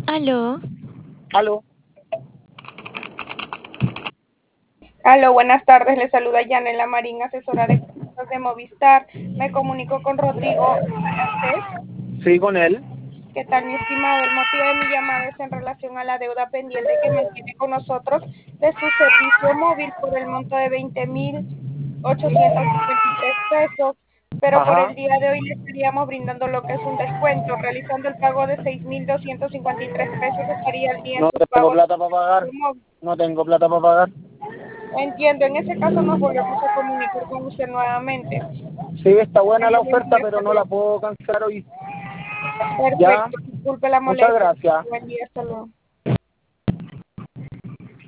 Aló, Aló, Aló, buenas tardes. Le saluda Yanela Marín, asesora de compras de Movistar. Me comunico con Rodrigo Garcés. sí, con él. ¿Qué tal, mi estimado? El motivo de mi llamada es en relación a la deuda pendiente que mantiene con nosotros de su servicio móvil por el monto de 20.853 pesos, pero por Ajá. el día de hoy le estaríamos brindando lo que es un descuento. Realizando el pago de 6.253 pesos estaría al día en No sus tengo pagos plata de para servicio pagar. móvil. No tengo plata para pagar. Entiendo, en ese caso nos volvemos a comunicar con usted nuevamente. Sí, está buena la Tenga buen oferta, día, pero hasta no la luego. puedo cancelar hoy. Ya. Perfecto, disculpe la Muchas molestia. gracias. Buen día, hasta luego.